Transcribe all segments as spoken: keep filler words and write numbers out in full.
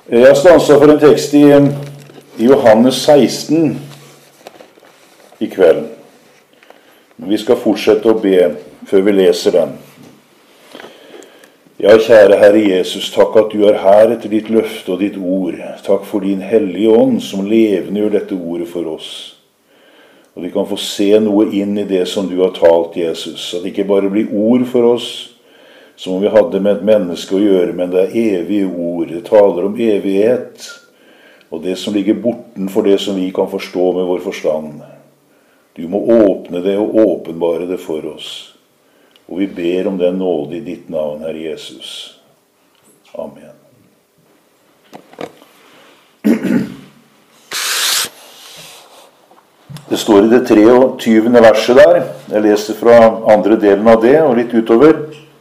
Jeg har stanset for en tekst i, i Johannes seksten i kveld. Vi skal fortsette å be før vi leser den. Ja, kjære Herre Jesus, takk at du er her etter ditt løfte og ditt ord. Takk for din hellige ånd som levende gjør dette ordet for oss. Og vi kan få se noe inn i det som du har talt, Jesus. At det ikke bare blir ord for oss, som om vi hadde med et menneske å gjøre, men det er evige ord. Det taler om evighet, og det som ligger bortenfor det som vi kan forstå med vår forstand. Du må åpne det og åpenbare det for oss. Og vi ber om den nåde i ditt navn, Herre Jesus. Amen. Det står i det treogtyvende verset der. Jeg leste fra andre delen av det, og litt utover.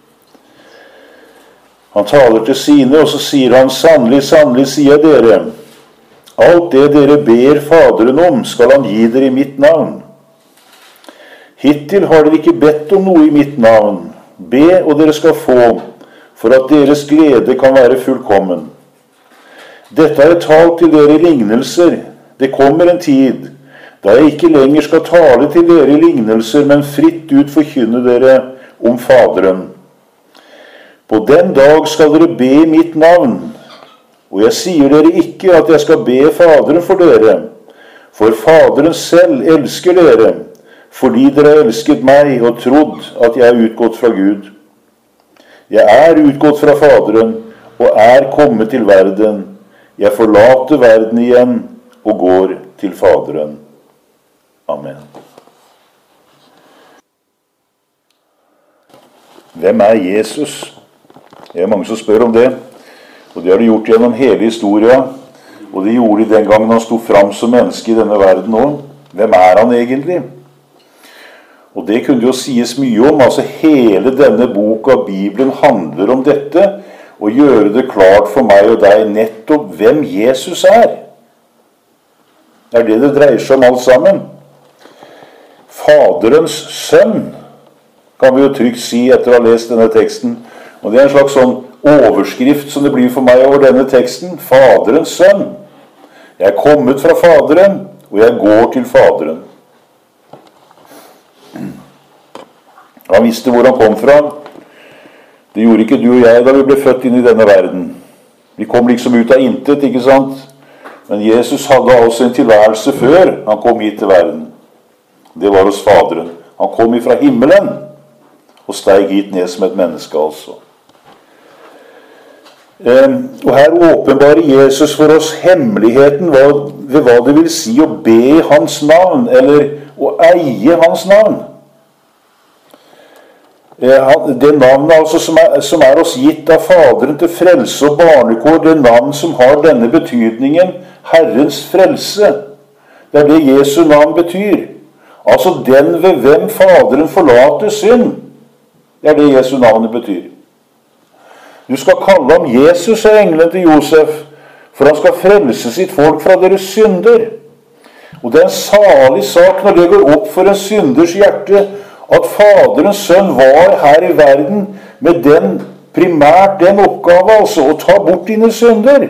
Han taler til sine, og så sier han, sannelig, sannelig, sier dere, alt det dere ber Faderen om, skal han gi dere i mitt navn. Hittil har dere ikke bedt om noe i mitt navn. Be, og dere skal få, for at deres glede kan være fullkommen. Dette er et talt til dere i lignelser. Det kommer en tid, da jeg ikke lenger skal tale til dere i lignelser, men fritt ut forkynne dere om Faderen. På den dag skal dere be i mitt navn, og jeg sier dere ikke at jeg skal be Faderen for dere, for Faderen selv elsker dere, fordi dere har elsket meg og trodd at jeg er utgått fra Gud. Jeg er utgått fra Faderen og er kommet til verden. Jeg forlater verden igjen og går til Faderen. Amen. Hvem er Jesus? Det er mange som spør om det, og det har de gjort gjennom hele historien, og det gjorde de den gangen han stod fram som menneske i denne verden også. Hvem er han egentlig? Og det kunne jo sies mye om, altså hele denne boka, Bibelen, handler om dette, og gjøre det klart for meg og deg nettopp hvem Jesus er. Det er det det dreier seg om alt sammen. Faderens sønn, kan vi jo trygt si etter å ha lest denne teksten. Og det er en slags sånn overskrift som det blir for meg over denne teksten. Faderens sønn. Jeg er kommet fra Faderen, og jeg går til Faderen. Han visste hvor han kom fra. Det gjorde ikke du og jeg da vi ble født inn i denne verden. Vi kom liksom ut av intet, ikke sant? Men Jesus hadde altså en tilværelse før han kom hit til verden. Det var hos Faderen. Han kom ifra himmelen og steg hit ned som et menneske altså. Og her åpenbarer Jesus for oss hemmeligheten ved hva det vil si å be i hans navn, eller å eie hans navn. Det navnet altså som er, som er oss gitt av Faderen til frelse og barnekår, det navn som har denne betydningen, Herrens frelse. Det er det Jesu navn betyr. Altså den ved hvem Faderen forlater synd. Det er det Jesu navnet betyr. Du skal kalle ham Jesus, sa engelen til Josef, for han skal frelse sitt folk fra deres synder. Og det er en salig sak når det går opp for en synders hjerte, at Faderens sønn var her i verden med den, primært den oppgave, altså, å ta bort dine synder.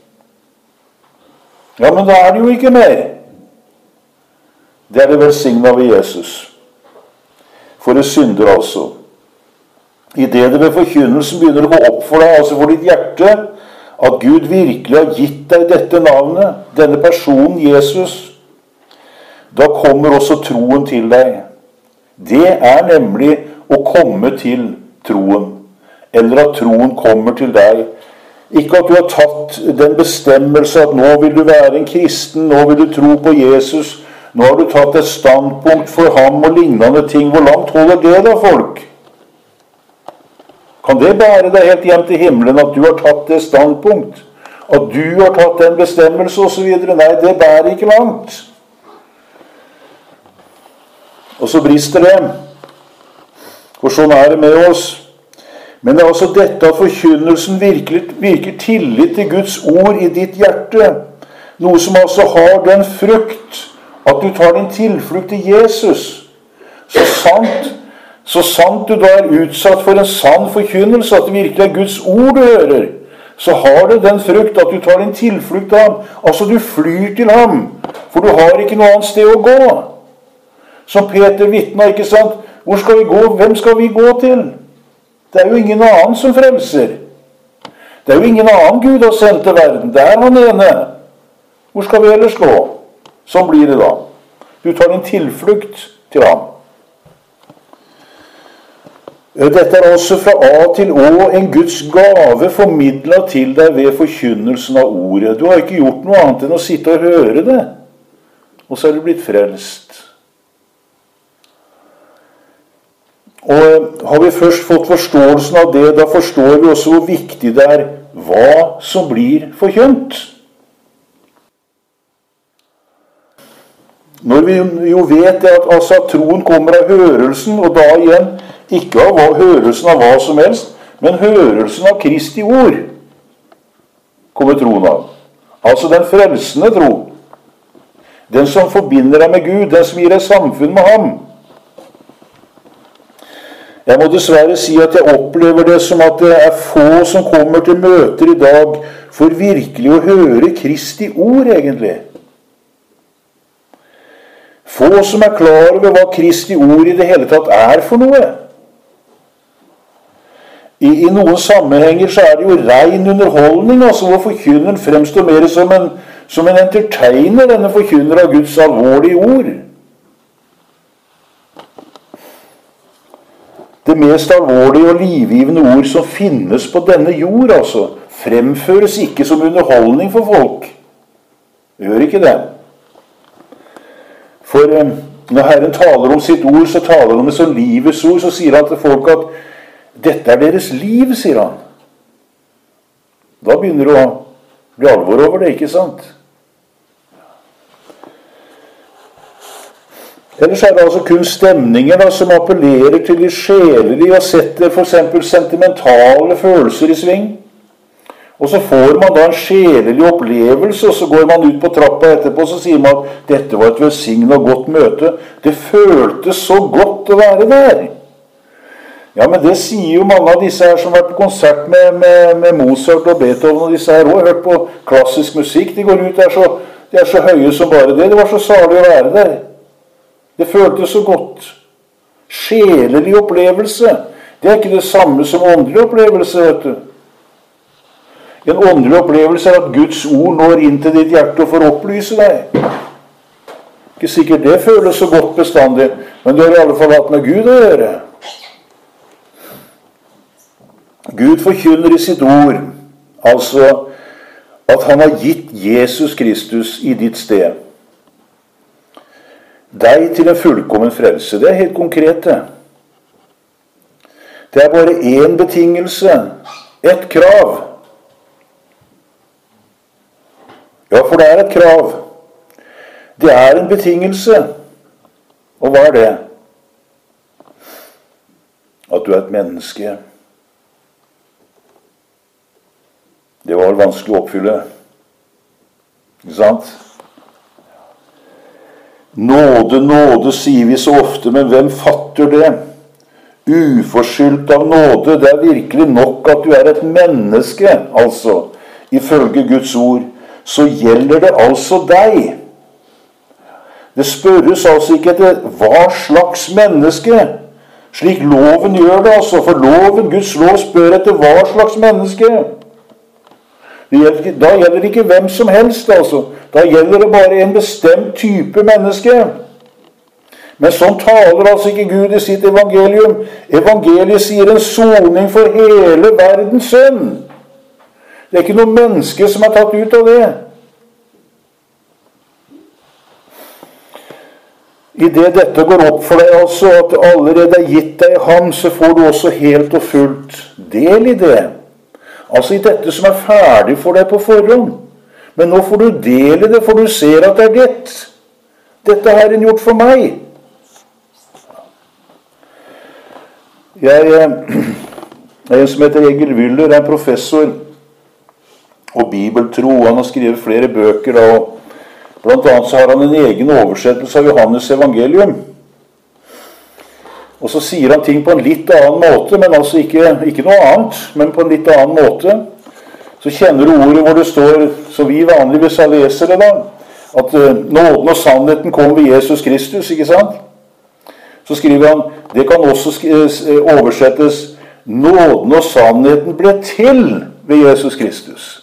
Ja, men da er det jo ikke mer. Det er det velsignet ved Jesus. For det synder altså. I det det ved forkynnelsen begynner å gå opp for deg, altså for ditt hjerte, at Gud virkelig har gitt deg dette navnet, denne personen Jesus, da kommer også troen til deg. Det er nemlig å komme til troen, eller at troen kommer til deg. Ikke at du har tatt den bestemmelse at nå vil du være en kristen, nå vil du tro på Jesus, nå har du tatt et standpunkt for ham og lignende ting. Hvor langt holder det da, folk? Kan det bære deg helt hjem til himmelen at du har tatt det standpunkt? At du har tatt den bestemmelse og så videre? Nei, det bærer ikke langt. Og så brister det. For sånn er det med oss. Men det er altså dette at forkynnelsen virker, virker tillit til Guds ord i ditt hjerte. Noe som altså har den frukt at du tar din tilflukt til Jesus. Så sant, så sant du da er utsatt for en sann forkynnelse, at det virkelig er Guds ord du hører, så har det den frukt at du tar din tilflukt til ham. Altså du flyr til ham, for du har ikke noe annet sted å gå. Som Peter vitna, ikke sant? Hvor skal vi gå? Hvem skal vi gå til? Det er jo ingen annen som frelser. Det er jo ingen annen Gud har sendt til verden. Det er han ene. Hvor skal vi ellers gå? Sånn blir det da. Du tar din tilflukt til ham. Dette er også fra A til Å en Guds gave formidlet til deg ved forkynnelsen av ordet. Du har ikke gjort noe annet enn å sitte og høre det, og så er du blitt frelst. Og har vi først fått forståelsen av det, da forstår vi også hvor viktig det er hva som blir forkynt. Når vi jo vet det at altså, troen kommer av hørelsen, og da igjen ikke av hørelsen av hva som helst, men hørelsen av Kristi ord kommer troen av. Altså den frelsende tro. Den som forbinder deg med Gud, den som gir deg samfunn med ham. Jeg må dessverre si at jeg opplever det som at det er få som kommer til møter i dag for virkelig å høre Kristi ord, egentlig. Få som er klar over hva Kristi ord i det hele tatt er for noe. I, I noen sammenhenger så er det jo ren underholdning, altså hvor forkynneren fremstår mer som en, som en entertainer, denne forkynner av Guds alvorlige ord. Det mest alvorlige og livgivende ord som finnes på denne jord, altså, fremføres ikke som underholdning for folk. Det gjør ikke det. For eh, når Herren taler om sitt ord, så taler han om det som livets ord, så sier han til folk at dette er deres liv, sier han. Da begynner det å bli alvor over det, ikke sant? Ellers er det altså kun stemninger da, som appellerer til de sjelelige og setter for eksempel sentimentale følelser i sving. Og så får man da en sjelelig opplevelse, og så går man ut på trappa etterpå, og så sier man at dette var et velsignet og godt møte. Det føltes så godt å være der. Ja, men det sier jo mange av disse her som har vært på konsert med, med, med Mozart og Beethoven, og disse her også hørt på klassisk musikk. De går ut der så, de er så høye som bare det. Det var så salig å være der. Det føltes så godt. Sjelelig opplevelse. Det er ikke det samme som åndelig opplevelse, vet du. En åndelig opplevelse er at Guds ord når inn til ditt hjerte og får opplyse deg. Ikke sikkert det føles så godt bestandig, men det har i alle fall hatt med Gud å gjøre. Gud forkynner i sitt ord, altså at han har gitt Jesus Kristus i ditt sted. Deg til en fullkommen frelse. Det er helt konkret det. Det er bare én betingelse, ett krav. Ja, for det er et krav. Det er en betingelse. Og hva er det? At du er et menneske. Det var vanskelig å oppfylle. Ikke sant? Nåde, nåde, sier vi så ofte, men hvem fatter det? Uforskyldt av nåde, det er virkelig nok at du er et menneske, altså, ifølge Guds ord, så gjelder det altså deg. Det spørres altså ikke etter hva slags menneske, slik loven gjør det, altså, for loven, Guds lov, spør etter hva slags menneske. Det gjelder, da gjelder det ikke hvem som helst, altså. Da gjelder det bare en bestemt type menneske. Men sånn taler altså ikke Gud i sitt evangelium. Evangeliet sier en soning for hele verdens synd. Det er ikke noe menneske som er tatt ut av det. I det dette går opp for deg, altså, at det allerede er gitt deg ham, så får du også helt og fullt del i det. Altså i dette som er ferdig for deg på forhånd. Men nå får du del i det, for du ser at det er ditt. Dette har Herren gjort for meg. Jeg er en som heter Egil Wyller, er en professor og bibeltro. Han har skrevet flere bøker, og blant annet så har han en egen oversettelse av Johannes evangelium. Og så sier han ting på en litt annen måte, men altså ikke, ikke noe annet, men på en litt annen måte. så kjenner du ordet hvor det står, som vi vanligvis har leser det da, at nåden og sannheten kom ved Jesus Kristus, ikke sant? Så skriver han, det kan også oversettes, nåden og sannheten ble til ved Jesus Kristus.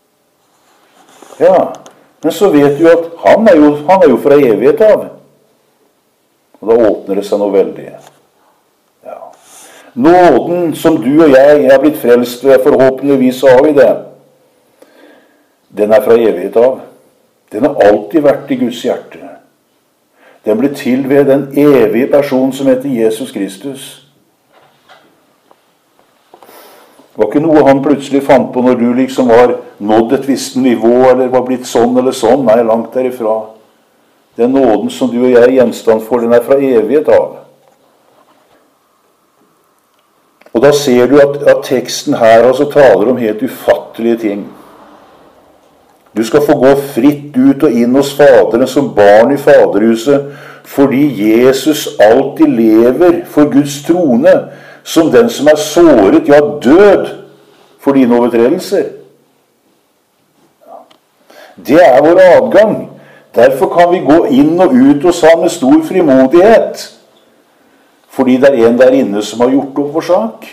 Ja, men så vet du at han er jo, han er jo fra evighet av. Og da åpner det seg noe veldig. Ja. Nåden som du og jeg er blitt frelst ved, forhåpentligvis har vi det. Den er fra evighet av. Den har alltid vært i Guds hjerte. Den ble til ved den evige person som heter Jesus Kristus. Det var ikke noe han plutselig fant på når du liksom var nådd et visst nivå, eller var blitt sånn eller sånn. Nei, langt derifra. Den nåden som du og jeg er gjenstand for, den er fra evighet av. Og da ser du at, at teksten her altså taler om helt ufattelige ting. Du skal få gå fritt ut og inn hos Faderen som barn i faderhuset, fordi Jesus alltid lever for Guds trone, som den som er såret, ja, død, for dine overtredelser. Det er vår adgang. Derfor kan vi gå inn og ut hos ham med stor frimodighet, fordi det er en der inne som har gjort opp vår sak.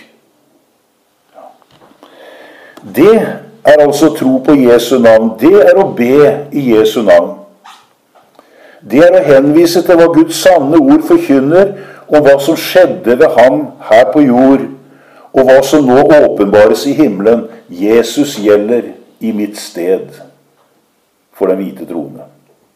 Det er altså tro på Jesu navn. Det er å be i Jesu navn. Det er å henvise til hva Guds sanne ord forkynner, og hva som skjedde ved ham her på jord, og hva som nå åpenbares i himmelen. Jesus gjelder i mitt sted for den hvite trone.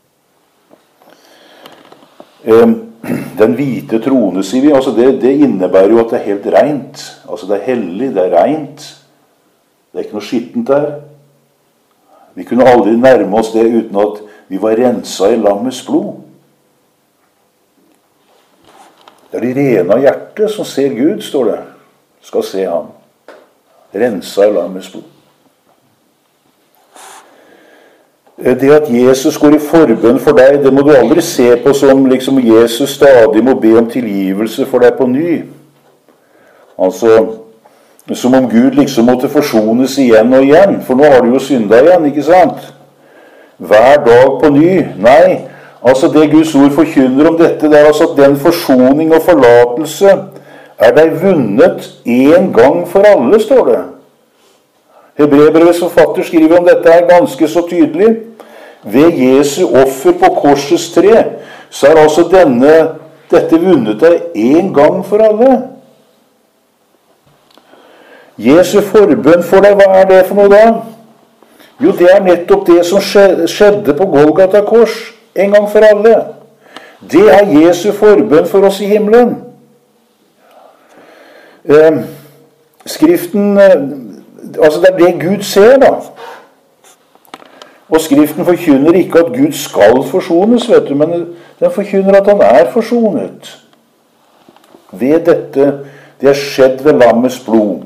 Den hvite trone, sier vi, altså det, det innebærer jo at det er helt rent. Altså det er hellig, det er rent. Det er ikke noe skittent der. Vi kunne aldri nærme oss det uten at vi var rensa i lammets blod. Det er de rene av hjertet som ser Gud, står det. Skal se ham. Rensa i lammets blod. Det at Jesus går i forbønn for deg, det må du aldri se på som liksom Jesus stadig må be om tilgivelse for deg på ny. Altså, som om Gud liksom måtte forsones igjen og igjen, for nå har du jo synda igjen, ikke sant? Hver dag på ny. Nei, altså det Guds ord forkynner om dette, det er altså at den forsoning og forlatelse er deg vunnet en gang for alle, står det. Hebreerbrevets forfatter skriver om dette her ganske så tydelig. Ved Jesu offer på korsets tre, så er altså denne, dette vunnet deg en gang for alle. Jesu forbønn for deg, hva er det for noe da? Jo, det er nettopp det som skjedde på Golgata kors, en gang for alle. Det er Jesu forbønn for oss i himmelen. Eh, skriften, altså det er det Gud ser da. Og skriften forkynner ikke at Gud skal forsones, vet du, men den forkynner at han er forsonet. Ved dette, det er skjedd ved lammets blod.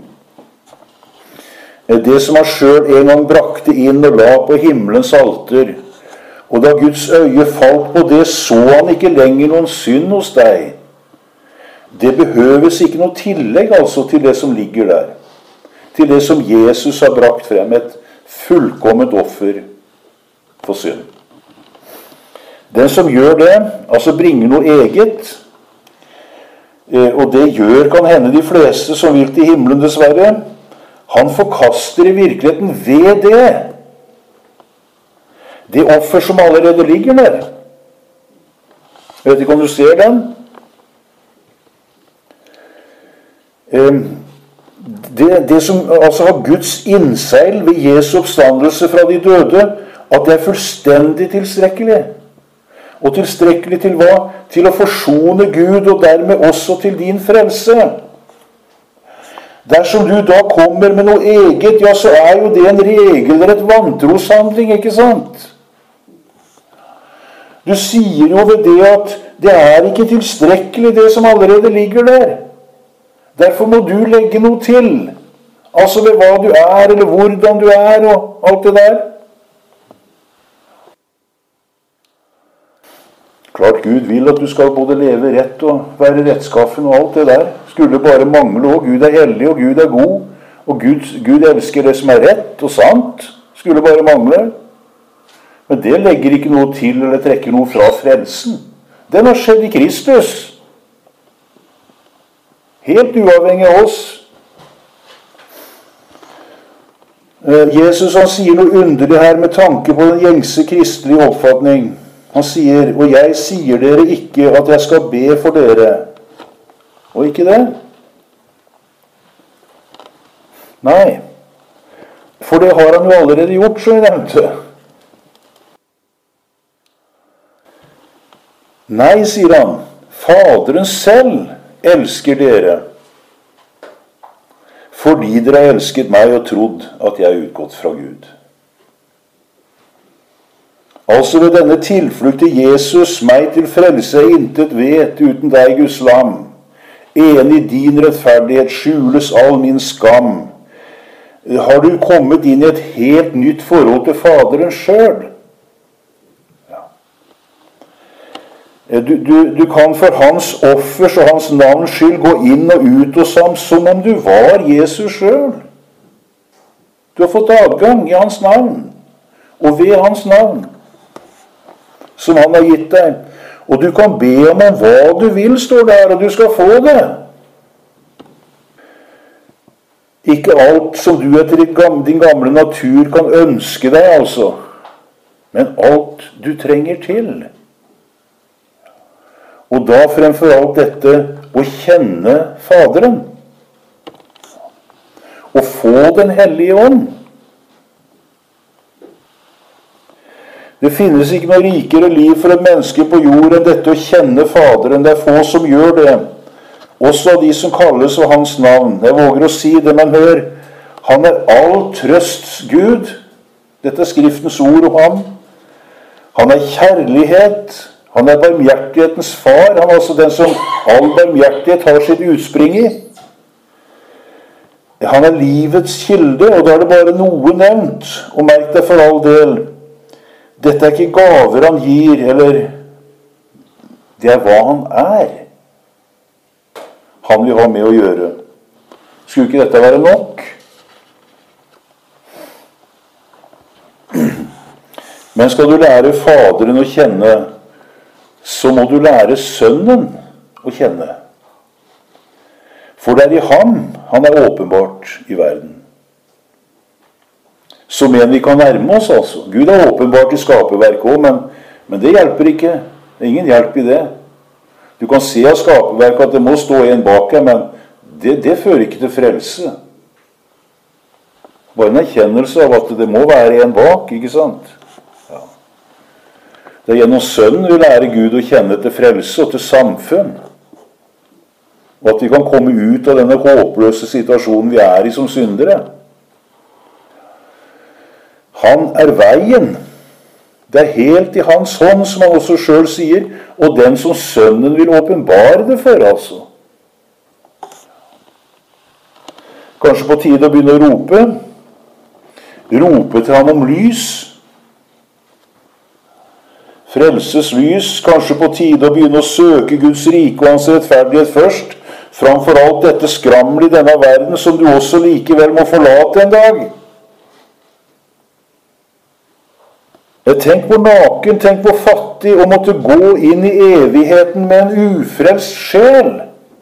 Det som han selv en gang brakte inn og la på himmelens alter. Og da Guds øye falt på det, så han ikke lenger noen synd hos deg. Det behøves ikke noe tillegg altså til det som ligger der. Til det som Jesus har brakt frem, et fullkomment offer for synd. Den som gjør det, altså bringer noe eget, og det gjør kan hende de fleste som vil til himmelen dessverre, han forkaster i virkeligheten ved det. Det offer som allerede ligger der. Jeg vet ikke om du ser den? Det, det som altså har Guds innseil ved Jesu oppstandelse fra de døde, at det er fullstendig tilstrekkelig. Og tilstrekkelig til hva? Til å forsone Gud, og dermed også til din frelse. Dersom du da kommer med noe eget, ja, så er jo det en regelrett vantroshandling, ikke sant? Du sier jo ved det at det er ikke tilstrekkelig det som allerede ligger der. Derfor må du legge noe til. Altså ved hva du er, eller hvordan du er, og alt det der. Klart Gud vil at du skal både leve rett og være rettskaffen og alt det der. Skulle bare mangle, og Gud er hellig, og Gud er god. Og Gud, Gud elsker det som er rett og sant. Skulle bare mangle. Men det legger ikke noe til eller trekker noe fra frelsen. Den har skjedd i Kristus. Helt uavhengig av oss. Jesus han sier noe underlig her med tanke på den gjengse kristelige oppfatning. Han sier, og jeg sier dere ikke at jeg skal be for dere. Og ikke det? Nei. For det har han jo allerede gjort, som jeg nevnte. Nei, sier han, Faderen selv elsker dere, fordi dere har elsket meg og trodd at jeg er utgått fra Gud. Altså ved denne tilflukt til Jesus, meg til frelse jeg intet vet uten deg, Guds lam. Enig i din rettferdighet skjules all min skam. Har du kommet inn i et helt nytt forhold til Faderen selv? Du, du, du kan for hans offers og hans navns skyld gå inn og ut hos ham som om du var Jesus selv. Du har fått adgang i hans navn, og ved hans navn, som han har gitt deg. Og du kan be ham om hva du vil, står der, og du skal få det. Ikke alt som du etter din gamle natur kan ønske deg, altså, men alt du trenger til. Og da fremfor alt dette å kjenne Faderen. Og få den hellige ånd. Det finnes ikke noe rikere liv for et menneske på jord enn dette å kjenne Faderen. Det er få som gjør det. Også de som kalles ved hans navn. Jeg våger å si det, men hør. Han er all trøsts Gud. Dette er Skriftens ord om ham. Han er kjærlighet. Han er barmhjertighetens far. Han er altså den som all barmhjertighet har sitt utspring i. Han er livets kilde, og da er det bare noe nevnt. Og merk deg for all del, dette er ikke gaver han gir, eller det er hva han er. Han vil ha med å gjøre. Skulle ikke dette være nok? Men skal du lære Faderen å kjenne, så må du lære Sønnen å kjenne. For det er i ham han er åpenbart i verden. Som en vi kan nærme oss, altså. Gud er åpenbart i skaperverket også, men, men det hjelper ikke. Det er ingen hjelp i det. Du kan se av skaperverket at det må stå en bak her, men det, det fører ikke til frelse. Bare en erkjennelse av at det må være en bak, ikke sant? Det er gjennom Sønnen vi lærer Gud å kjenne til frelse og til samfunn. Og at vi kan komme ut av denne håpløse situasjonen vi er i som syndere. Han er veien. Det er helt i hans hånd, som han også selv sier, og den som Sønnen vil åpenbare det for, altså. Kanskje på tide å begynne å rope. Rope til ham om lys. Frelses lys, kanskje på tide å begynne å søke Guds rike og hans rettferdighet først, framfor alt dette skrammel i denne verden som du også likevel må forlate en dag. Tenk på naken, tenk på fattig, og måtte gå inn i evigheten med en ufrelst sjel.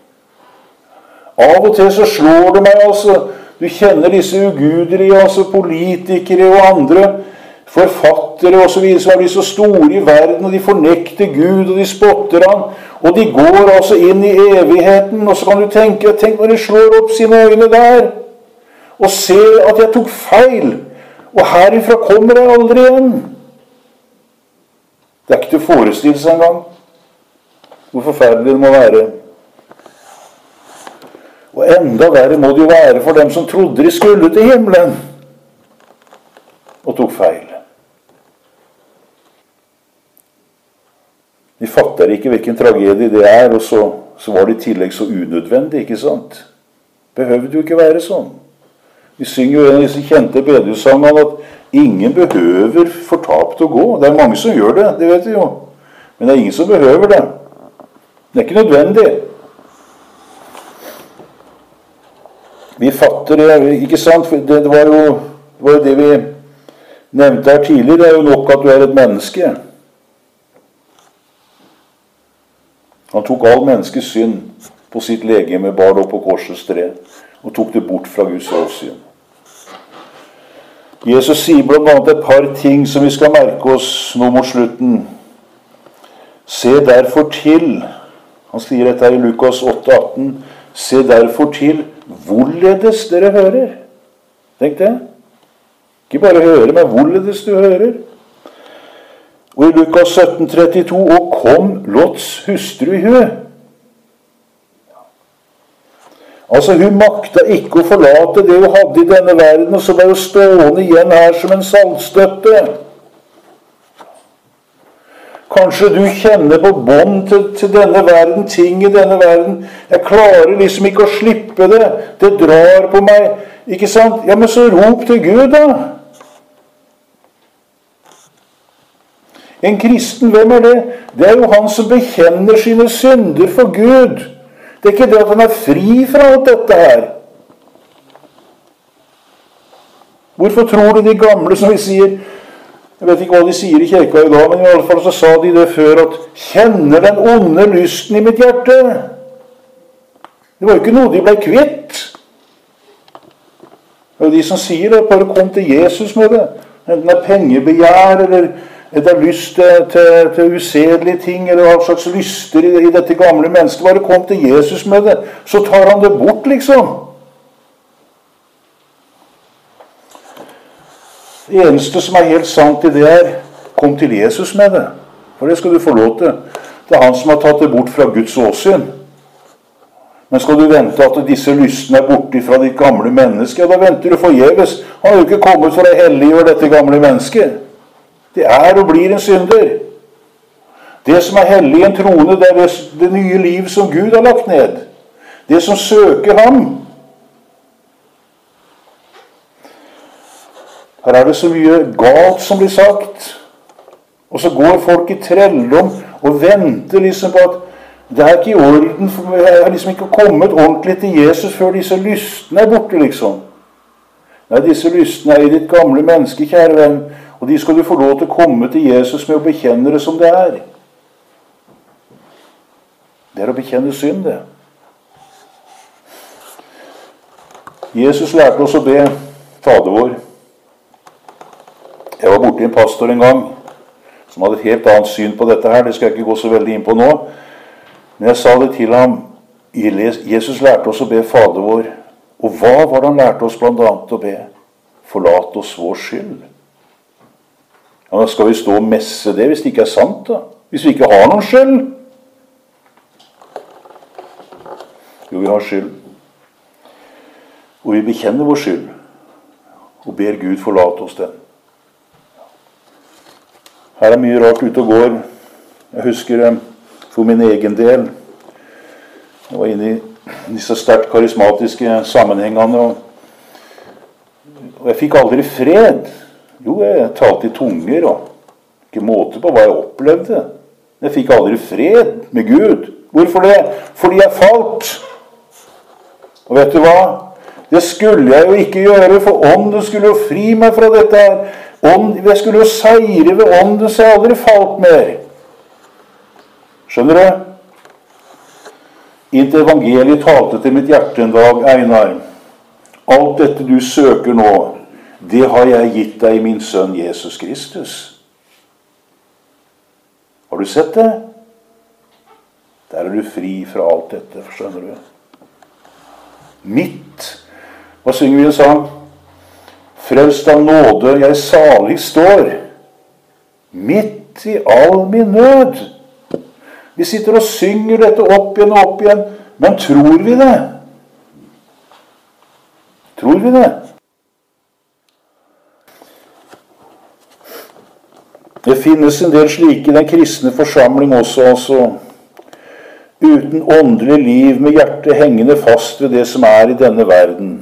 Av og til så slår det meg, altså, du kjenner disse ugudelige, altså politikere og andre, forfattere og så videre som er de så store i verden, og de fornekter Gud, og de spotter han, og de går altså inn i evigheten, og så kan du tenke, tenk når de slår opp sine øyne der, og ser at jeg tok feil, og herifra kommer jeg aldri igjen. Det er ikke til å forestille seg engang hvor forferdelig det må være. Og enda verre må det jo være for dem som trodde de skulle til himmelen, og tok feil. De fatter ikke hvilken tragedie det er, og så, så var det i tillegg så unødvendig, ikke sant? Behøvde jo ikke være sånn. Vi synger jo en av disse kjente bedehusangene at ingen behøver fortapt å gå. Det er mange som gjør det, det vet vi jo. Men det er ingen som behøver det. Det er ikke nødvendig. Vi fatter det, ikke sant? Det var jo det, var jo det vi nevnte her tidligere. Det er jo nok at du er et menneske. Han tok all menneskets synd på sitt legeme, bar det opp på korsets tre, og tok det bort fra Guds åsyn. Jesus sier blant annet et par ting som vi skal merke oss nå mot slutten. Se derfor til, han sier dette her i Lukas åtte atten, se derfor til hvorledes dere hører. Tenk det. Ikke bare høre, men hvorledes du hører. Og i Lukas sytten trettito, og kom Lots hustru i hu. Altså, hun makta ikke å forlate det hun hadde i denne verden, og så var hun stående igjen her som en saltstøtte. Kanskje du kjenner på bånd til, til denne verden, ting i denne verden. Jeg klarer liksom ikke å slippe det. Det drar på meg. Ikke sant? Ja, men så rop til Gud, da. En kristen, hvem er det? Det er jo han som bekjenner sine synder for Gud. Det er ikke det at han er fri fra alt dette her. Hvorfor tror du de gamle som vi sier, jeg vet ikke hva de sier i kirka i dag, men i alle fall så sa de det før, at kjenner den onde lysten i mitt hjerte? Det var jo ikke noe de ble kvitt. Det er jo de som sier det, bare kom til Jesus med det. Enten det er pengebegjær, eller det er lyst til, til, til usedelige ting, eller hva slags lyster i, i dette gamle mennesket. Bare kom til Jesus med det, så tar han det bort, liksom. Det eneste som er helt sant i det er, kom til Jesus med det. For det skal du få lov til. Det er han som har tatt det bort fra Guds åsyn. Men skal du vente at disse lystene er borte fra ditt gamle menneske, da venter du forgjeves. Han har jo ikke kommet for å helliggjøre dette gamle mennesket. Det er og blir en synder. Det som er hellig i en trone, det er det, det nye liv som Gud har lagt ned. Det som søker ham. Her er det så mye galt som blir sagt. Og så går folk i trelldom og venter liksom på at det er ikke i orden, for jeg har liksom ikke kommet ordentlig til Jesus før disse lystene er borte, liksom. Nei, disse lystene er i ditt gamle menneske, kjære venn, og de skal du få lov til å komme til Jesus med å bekjenne det som det er. Det er å bekjenne synd, det. Jesus lærte oss å be Fader vår. Jeg var borte i en pastor en gang, som hadde et helt annet syn på dette her. Det skal jeg ikke gå så veldig inn på nå. Men jeg sa det til ham, Jesus lærte oss å be Fader vår. Og hva var det han lærte oss blant annet å be? Forlat oss vår skyld. Ja, da skal vi stå og messe det hvis det ikke er sant, da. Hvis vi ikke har noen skyld. Jo, vi har skyld. Og vi bekjenner vår skyld. Og ber Gud forlate oss den. Her er mye rart ute og går. Jeg husker for min egen del. Jeg var inne i disse sterkt karismatiske sammenhengene, og, og jeg fikk aldri fred. Jo, jeg talte i tunger, og ikke måte på hva jeg opplevde. Jeg fikk aldri fred med Gud. Hvorfor det? Fordi jeg falt. Og vet du hva? Det skulle jeg jo ikke gjøre, for ånden skulle jo fri meg fra dette her. Jeg skulle jo seire ved ånden, så jeg aldri falt mer. Skjønner du? Inntil evangeliet talte til mitt hjerte en dag, Einar. Alt dette du søker nå, det har jeg gitt deg i min sønn Jesus Kristus. Har du sett det? Der er du fri fra alt dette, skjønner du? Mitt. Hva synger vi en sang? Frelst av nåde, jeg salig står. Midt i all min nød. Vi sitter og synger dette opp igjen og opp igjen. Men tror vi det? Tror vi det? Det finnes en del slike i den kristne forsamling også, altså. Uten åndelig liv med hjertet hengende fast ved det som er i denne verden.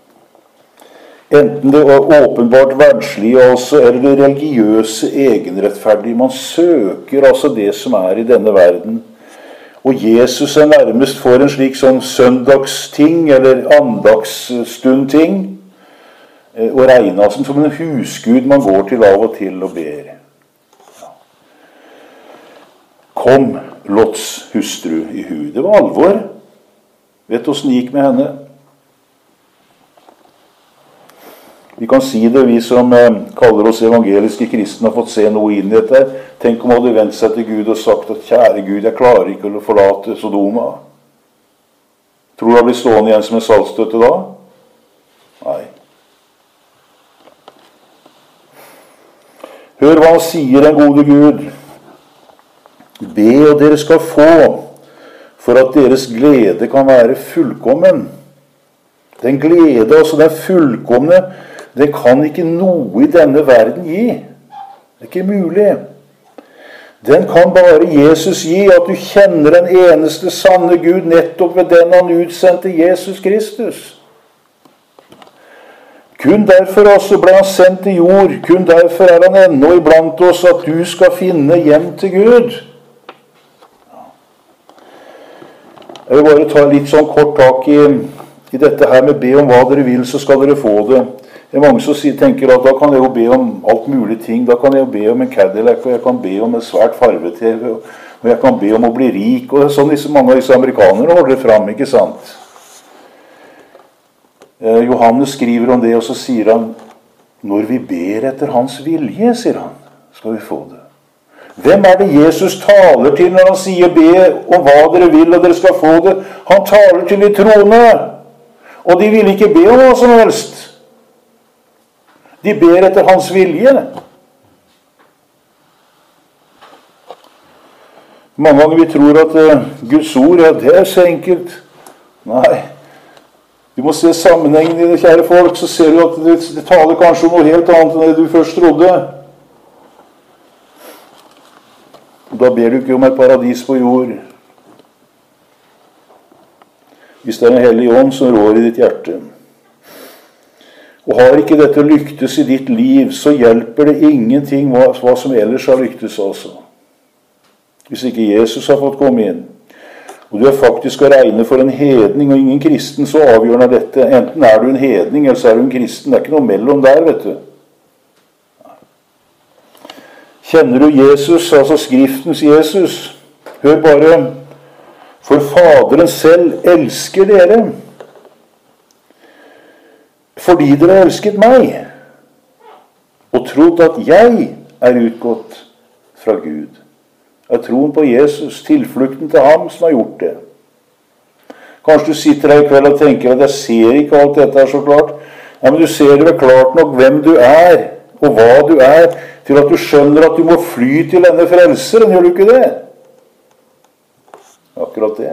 Enten det er åpenbart verdslige altså, eller det religiøse egenrettferdige. Man søker altså det som er i denne verden. Og Jesus er nærmest for en slik sånn søndagsting, eller andagsstundting, og regnet som en husgud man går til av og til og ber. Kom Lots hustru i hu. Det var alvor. Vet du hvordan det gikk med henne? Vi kan si det, vi som eh, kaller oss evangeliske kristne, har fått se noe inn i dette. Tenk om hun hadde vendt seg til Gud og sagt at kjære Gud, jeg klarer ikke å forlate Sodoma. Tror du han blir stående igjen som en saltstøtte da? Nei. Hør hva han sier, den gode Gud. Be, og dere skal få, for at deres glede kan være fullkommen. Den glede, altså den fullkomne, den kan ikke noe i denne verden gi. Det er ikke mulig. Den kan bare Jesus gi, at du kjenner den eneste sanne Gud nettopp ved den han utsendte, Jesus Kristus. Kun derfor også ble han sendt til jord. Kun derfor er han ennå iblant oss, at du skal finne hjem til Gud. Jeg vil bare ta litt sånn kort tak i, i dette her med be om hva dere vil, så skal dere få det. Det er mange som tenker at da kan jeg jo be om alt mulig ting. Da kan jeg jo be om en Cadillac, og jeg kan be om en svært farve-tv, og jeg kan be om å bli rik, og sånn disse, mange av disse amerikanere holder det fram, ikke sant? Eh, Johannes skriver om det, og så sier han, når vi ber etter hans vilje, sier han, skal vi få det. Hvem er det Jesus taler til når han sier be om hva dere vil, og dere skal få det? Han taler til de troende, og de vil ikke be om hva som helst. De ber etter hans vilje. Mange ganger vi tror at uh, Guds ord, ja, det er så enkelt. Nei, vi må se sammenhengen i det, kjære folk, så ser du at det, det taler kanskje om noe helt annet enn det du først trodde. Da ber du ikke om et paradis på jord. Hvis det er en hellig ånd som rår i ditt hjerte. Og har ikke dette lyktes i ditt liv, så hjelper det ingenting hva, hva som ellers har lyktes også. Hvis ikke Jesus har fått komme inn. Og du er faktisk å regne for en hedning, og ingen kristen, så avgjørende dette. Enten er du en hedning, eller så er du en kristen. Det er ikke noe mellom der, vet du. Kjenner du Jesus, altså Skriftens Jesus? Hør bare, for Faderen selv elsker dere, fordi dere har elsket meg, og trodd at jeg er utgått fra Gud. Det er troen på Jesus, tilflukten til ham som har gjort det. Kanskje du sitter her i kveld og tenker at jeg ser ikke alt dette er så klart. Ja, men du ser det vel klart nok hvem du er, og hva du er, til at du skjønner at du må fly til denne frelseren, gjør du ikke det? Akkurat det.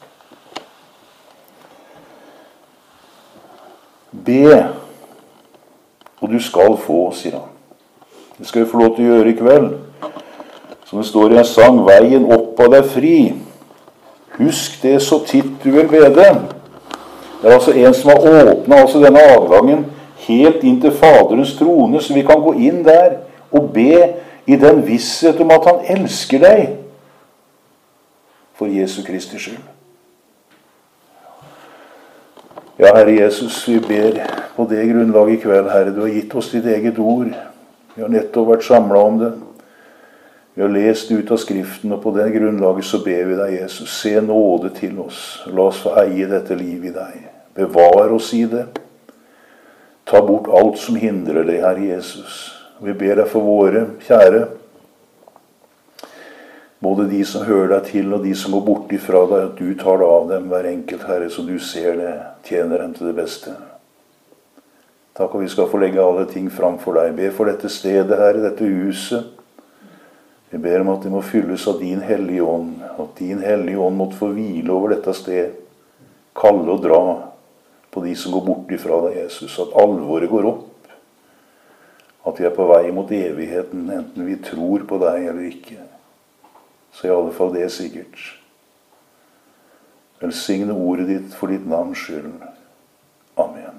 Be, og du skal få, sier han. Det skal vi få lov til å gjøre i kveld. Som det står i en sang, veien opp av deg fri. Husk det så titt du vil be det. Det er altså en som har åpnet altså denne avgangen helt inn til Faderens trone, så vi kan gå inn der og be i den visshet om at han elsker deg for Jesu Kristi skyld. Ja, Herre Jesus, vi ber på det grunnlaget i kveld, Herre. Du har gitt oss ditt eget ord. Vi har nettopp vært samlet om det. Vi har lest ut av Skriften, og på det grunnlaget så ber vi deg, Jesus, se nåde til oss. La oss få eie dette liv i deg. Bevar oss i det. Ta bort alt som hindrer deg, Herre Jesus. Vi ber deg for våre kjære, både de som hører deg til og de som går bort ifra deg, at du tar det av dem hver enkelt, Herre, så du ser det, tjener dem til det beste. Takk, og vi skal få legge alle ting framfor deg. Be for dette stedet, Herre, dette huset. Vi ber om at det må fylles av din hellige ånd, at din hellige ånd måtte få hvile over dette sted, kalle og dra på de som går bort ifra deg, Jesus, at alvoret går opp, at vi er på vei mot evigheten, enten vi tror på deg eller ikke. Så i alle fall det er sikkert. Velsigne ordet ditt for ditt navns skyld. Amen.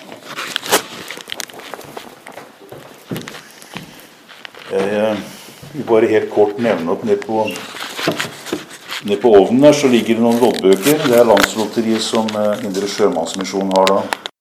Jeg vi bare helt kort nevne at ned på, ned på ovnen der så ligger det noen loddbøker. Det er Landslotteriet som Indre Sjømannsmisjon har da.